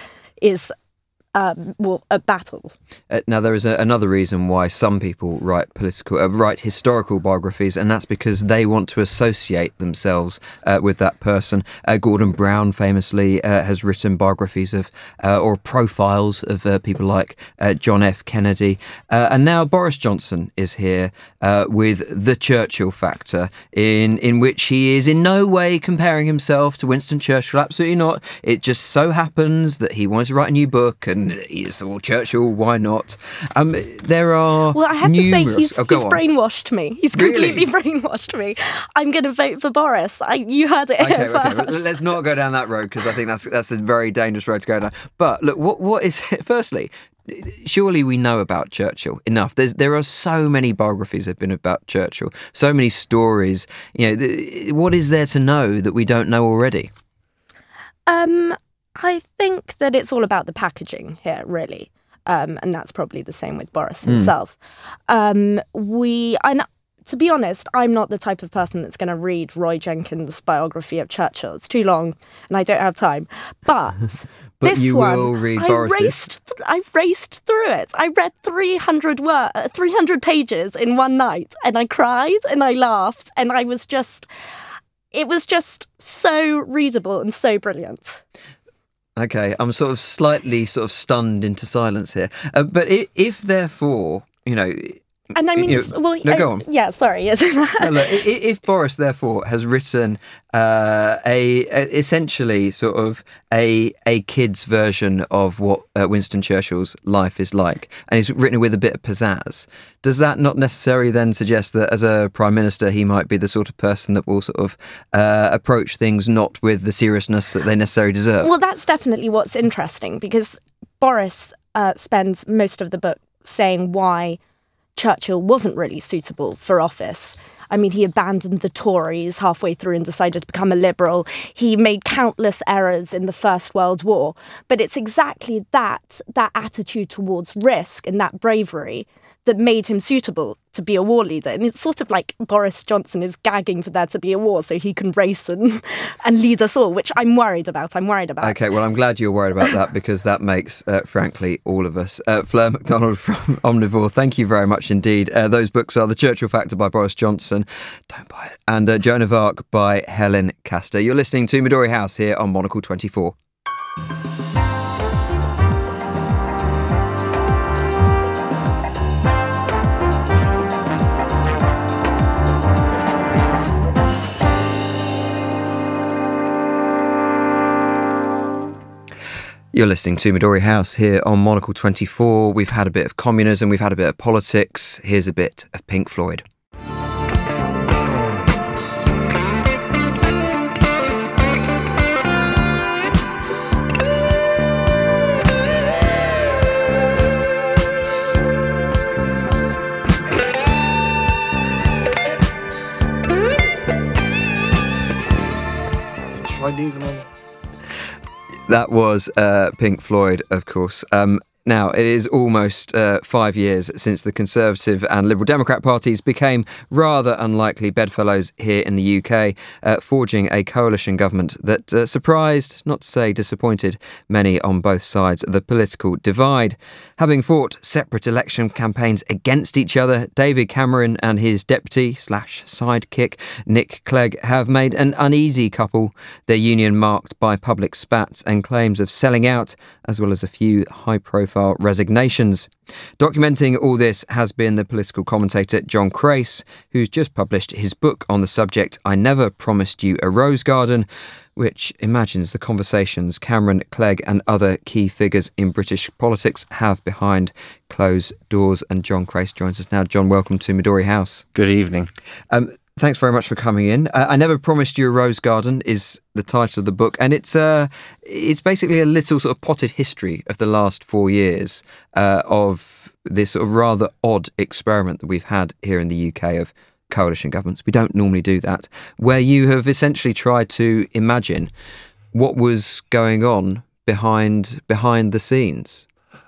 a battle. Now, there is another reason why some people write historical biographies, and that's because they want to associate themselves with that person. Gordon Brown famously has written biographies of or profiles of people like John F. Kennedy. And now Boris Johnson is here with the Churchill factor, in which he is in no way comparing himself to Winston Churchill. Absolutely not. It just so happens that he wanted to write a new book, and he just thought, Churchill, why not? There are Well, I have numerous... to say, he's brainwashed me. He's completely brainwashed me. I'm going to vote for Boris. You heard it here first. Okay. Let's not go down that road, because I think that's a very dangerous road to go down. But look, what is... Firstly, surely we know about Churchill enough. There are so many biographies that have been about Churchill, so many stories. What is there to know that we don't know already? I think that it's all about the packaging here, really. And that's probably the same with Boris himself. To be honest, I'm not the type of person that's going to read Roy Jenkins' biography of Churchill. It's too long and I don't have time. But this you one, will read Boris's. I raced through it. I read 300 pages in one night, and I cried and I laughed, and it was just so readable and so brilliant. Okay, I'm slightly stunned into silence here. But if therefore, And I mean, go on. Yeah, sorry. Yes. Look, if Boris therefore has written essentially a kid's version of what Winston Churchill's life is like, and he's written it with a bit of pizzazz, does that not necessarily then suggest that as a prime minister he might be the sort of person that will approach things not with the seriousness that they necessarily deserve? Well, that's definitely what's interesting, because Boris spends most of the book saying why Churchill wasn't really suitable for office. I mean, he abandoned the Tories halfway through and decided to become a liberal. He made countless errors in the First World War. But it's exactly that attitude towards risk and that bravery that made him suitable to be a war leader. And it's sort of like Boris Johnson is gagging for there to be a war so he can race and lead us all, which I'm worried about. Okay, well, I'm glad you're worried about that, because that makes, frankly, all of us. Fleur MacDonald from Omnivore, thank you very much indeed. Those books are The Churchill Factor by Boris Johnson, don't buy it, and Joan of Arc by Helen Castor. You're listening to Midori House here on Monocle 24. You're listening to Midori House here on Monocle 24. We've had a bit of communism, we've had a bit of politics. Here's a bit of Pink Floyd. That was Pink Floyd, of course. Now, it is almost 5 years since the Conservative and Liberal Democrat parties became rather unlikely bedfellows here in the UK, forging a coalition government that surprised, not to say disappointed, many on both sides of the political divide. Having fought separate election campaigns against each other, David Cameron and his deputy/sidekick, Nick Clegg, have made an uneasy couple, their union marked by public spats and claims of selling out, as well as a few high-profile resignations. Documenting all this has been the political commentator John Crace, who's just published his book on the subject, I Never Promised You a Rose Garden, which imagines the conversations Cameron, Clegg and other key figures in British politics have behind closed doors. And John Crace joins us now. John, welcome to Midori House. Good evening. Thanks very much for coming in. I Never Promised You a Rose Garden is the title of the book, and it's basically a little sort of potted history of the last 4 years of this sort of rather odd experiment that we've had here in the UK of coalition governments. We don't normally do that, where you have essentially tried to imagine what was going on behind the scenes.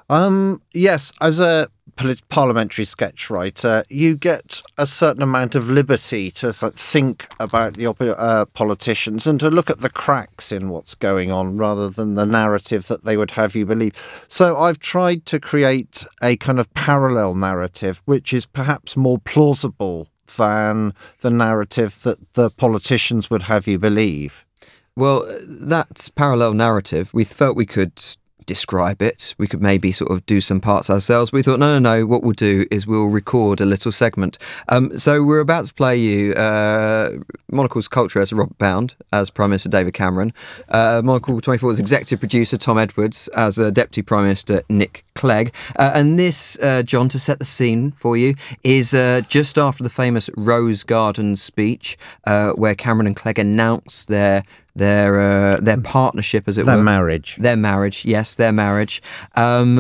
Yes, as a parliamentary sketch writer, you get a certain amount of liberty to think about the politicians and to look at the cracks in what's going on rather than the narrative that they would have you believe. So I've tried to create a kind of parallel narrative which is perhaps more plausible than the narrative that the politicians would have you believe. Well, that parallel narrative, we felt we could describe it. We could maybe sort of do some parts ourselves. We thought, no, what we'll do is we'll record a little segment. So we're about to play you Monocle's culture as Robert Bound, as Prime Minister David Cameron, Monocle 24's executive producer Tom Edwards as Deputy Prime Minister Nick Clegg. And this, John, to set the scene for you, is just after the famous Rose Garden speech where Cameron and Clegg announced their partnership, as it were. Their marriage, yes, their marriage. And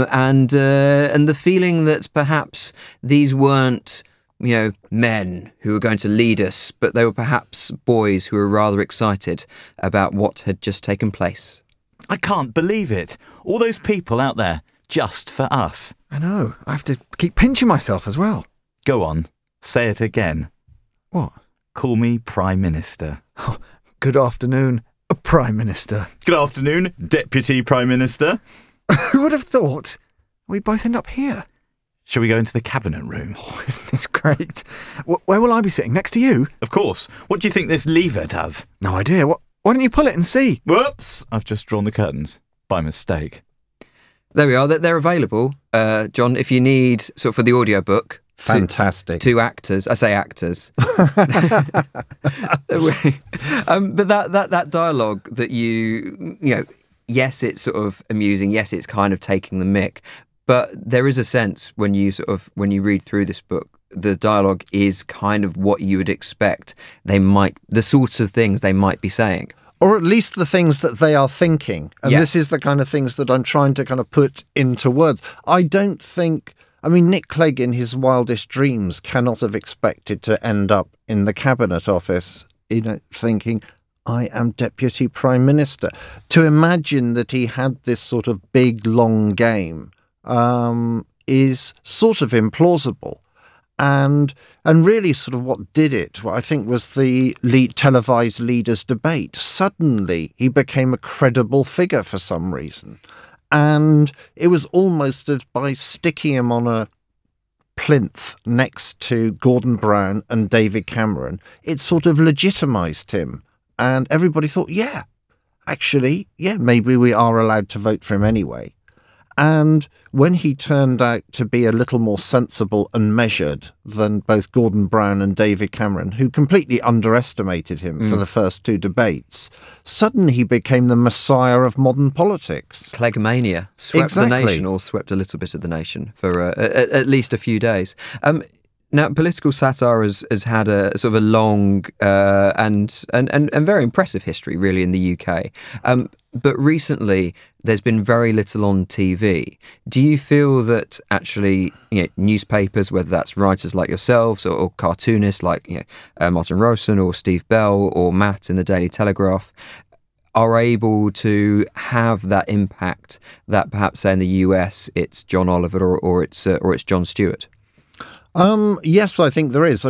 the feeling that perhaps these weren't, men who were going to lead us, but they were perhaps boys who were rather excited about what had just taken place. I can't believe it. All those people out there, just for us. I know. I have to keep pinching myself as well. Go on. Say it again. What? Call me Prime Minister. Oh, good afternoon, Prime Minister. Good afternoon, Deputy Prime Minister. Who would have thought we'd both end up here? Shall we go into the cabinet room? Oh, isn't this great? Where will I be sitting? Next to you? Of course. What do you think this lever does? No idea. Why don't you pull it and see? Whoops! I've just drawn the curtains. By mistake. There we are. They're available, John, if you need, sort of for the audiobook. Fantastic. Two actors. I say actors. But that dialogue that yes, it's sort of amusing. Yes, it's kind of taking the mick. But there is a sense when you read through this book, the dialogue is kind of what you would expect. The sorts of things they might be saying. Or at least the things that they are thinking. And yes. This is the kind of things that I'm trying to kind of put into words. Nick Clegg in his wildest dreams cannot have expected to end up in the Cabinet Office, thinking, I am Deputy Prime Minister. To imagine that he had this sort of big, long game is sort of implausible. And really sort of what did it, what I think was the televised leaders' debate. Suddenly he became a credible figure for some reason. And it was almost as by sticking him on a plinth next to Gordon Brown and David Cameron, it sort of legitimised him. And everybody thought, maybe we are allowed to vote for him anyway. And when he turned out to be a little more sensible and measured than both Gordon Brown and David Cameron, who completely underestimated him for the first two debates, suddenly he became the messiah of modern politics. Cleggmania swept the nation, or swept a little bit of the nation for at least a few days. Now, political satire has had a sort of a long and very impressive history, really, in the UK. But recently, there's been very little on TV. Do you feel that actually, newspapers, whether that's writers like yourselves or cartoonists like Martin Rowson or Steve Bell or Matt in the Daily Telegraph, are able to have that impact that perhaps, say, in the US, it's John Oliver or it's Jon Stewart? Yes, I think there is.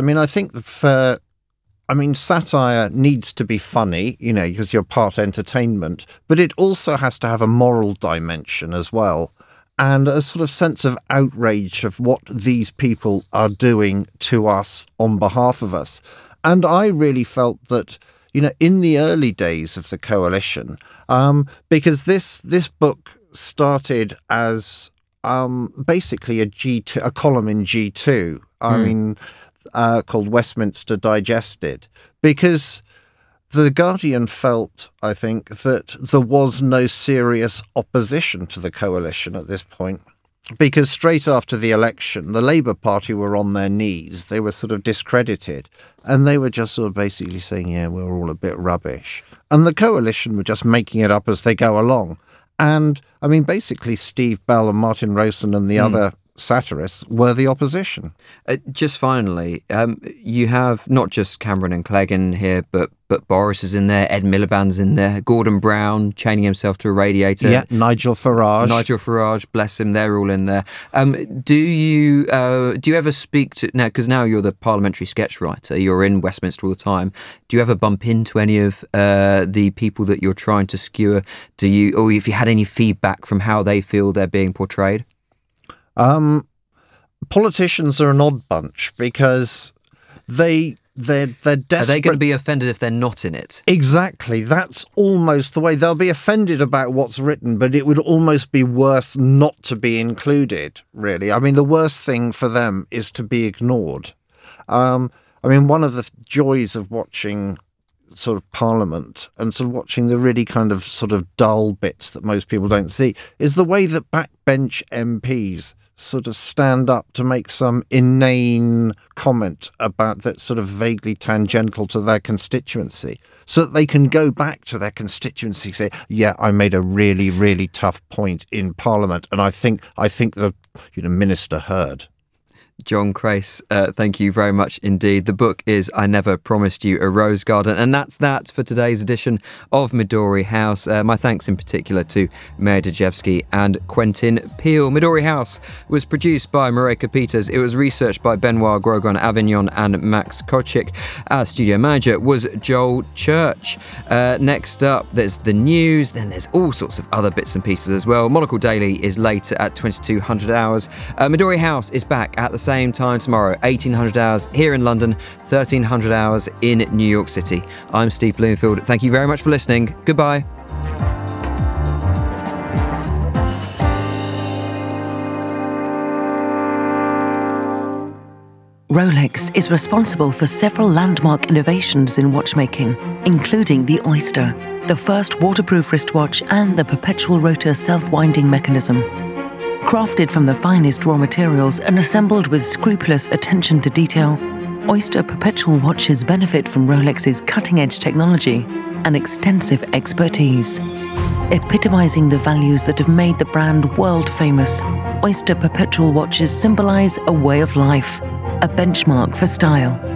Satire needs to be funny, because you're part entertainment, but it also has to have a moral dimension as well, and a sort of sense of outrage of what these people are doing to us on behalf of us. And I really felt that, in the early days of the coalition, because this book started as basically a column in G2, called Westminster Digested, because The Guardian felt, I think, that there was no serious opposition to the coalition at this point, because straight after the election, the Labour Party were on their knees. They were sort of discredited, and they were just sort of basically saying, yeah, we're all a bit rubbish. And the coalition were just making it up as they go along. And, I mean, basically Steve Bell and Martin Rowson and the other satirists were the opposition. Just finally, you have not just Cameron and Clegg in here, but Boris is in there, Ed Miliband's in there, Gordon Brown chaining himself to a radiator. Yeah, Nigel Farage, bless him, they're all in there. Do you ever speak to, now, because now you're the parliamentary sketch writer, you're in Westminster all the time, do you ever bump into any of the people that you're trying to skewer? Or if you had any feedback from how they feel they're being portrayed? Politicians are an odd bunch because they're desperate. Are they going to be offended if they're not in it? Exactly. That's almost the way. They'll be offended about what's written, but it would almost be worse not to be included, really. I mean, the worst thing for them is to be ignored. I mean, one of the joys of watching sort of Parliament and sort of watching the really kind of sort of dull bits that most people don't see is the way that backbench MPs sort of stand up to make some inane comment about that sort of vaguely tangential to their constituency, so that they can go back to their constituency and say, yeah, I made a really, really tough point in Parliament, and I think the minister heard. John Crace, thank you very much indeed. The book is I Never Promised You a Rose Garden. And that's that for today's edition of Midori House. My thanks in particular to Mayor Dejevsky and Quentin Peel. Midori House was produced by Mareka Peters. It was researched by Benoit Grogon Avignon and Max Kochik. Our studio manager was Joel Church. Next up, there's the news. Then there's all sorts of other bits and pieces as well. Monocle Daily is later at 2200 hours. Midori House is back at the same time tomorrow, 1800 hours here in London, 1300 hours in New York City. I'm Steve Bloomfield. Thank you very much for listening. Goodbye. Rolex is responsible for several landmark innovations in watchmaking, including the Oyster, the first waterproof wristwatch, and the perpetual rotor self-winding mechanism. Crafted from the finest raw materials and assembled with scrupulous attention to detail, Oyster perpetual watches benefit from Rolex's cutting-edge technology and extensive expertise. Epitomizing the values that have made the brand world-famous, Oyster perpetual watches symbolize a way of life, a benchmark for style.